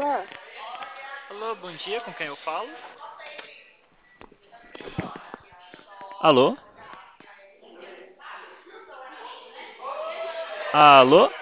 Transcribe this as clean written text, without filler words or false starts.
Alô? Alô, bom dia, com quem eu falo? Alô? Alô?